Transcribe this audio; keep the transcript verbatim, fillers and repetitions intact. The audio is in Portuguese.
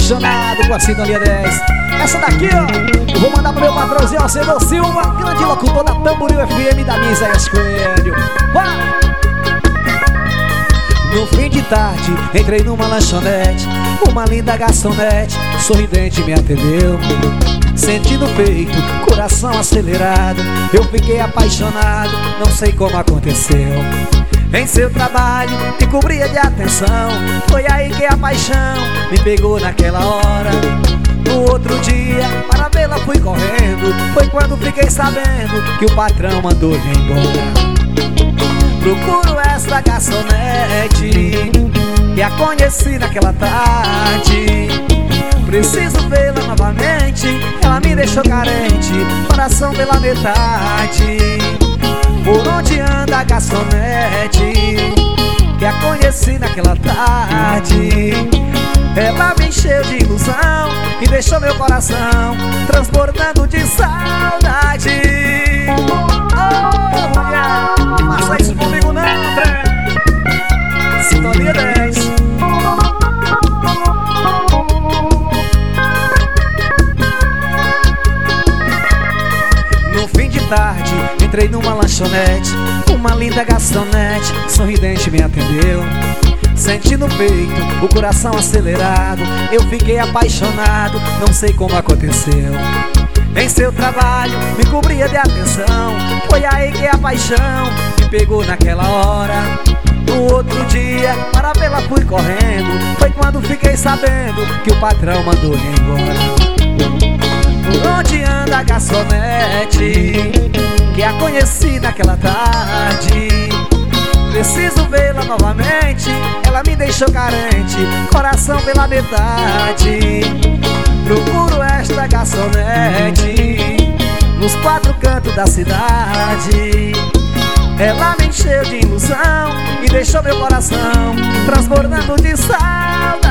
apaixonado com a Sintonia dez. Essa daqui, ó, eu vou mandar pro meu patrãozinho Alcedor Silva, grande locutor da Tamboril F M da minha Isaías Coelho. Vai! No fim de tarde, entrei numa lanchonete. Uma linda garçonete, sorridente, me atendeu. Senti no peito, coração acelerado. Eu fiquei apaixonado, não sei como aconteceu. Em seu trabalho, me cobria de atenção. Foi aí que a paixão me pegou naquela hora. No outro dia, para vê-la fui correndo. Foi quando fiquei sabendo que o patrão mandou ir embora. Procuro essa garçonete, que a conheci naquela tarde. Preciso vê-la novamente, ela me deixou carente, coração pela metade. Por onde anda a garçonete, que a conheci naquela tarde? Ela me encheu de ilusão e deixou meu coração transbordando de saudade. Oh, yeah. Faça isso comigo não, André. Sintonia dez. No fim de tarde, entrei numa lanchonete. Uma linda garçonete, sorridente, me atendeu. Senti no peito, o coração acelerado. Eu fiquei apaixonado, não sei como aconteceu. Em seu trabalho, me cobria de atenção. Foi aí que a paixão me pegou naquela hora. No outro dia, para vê-la fui correndo. Foi quando fiquei sabendo que o patrão mandou ir embora. Por onde anda a garçonete, que a conheci naquela tarde? Preciso vê-la novamente, ela me deixou carente, coração pela metade. Procuro esta garçonete nos quatro cantos da cidade. Ela me encheu de ilusão e deixou meu coração transbordando de saudade.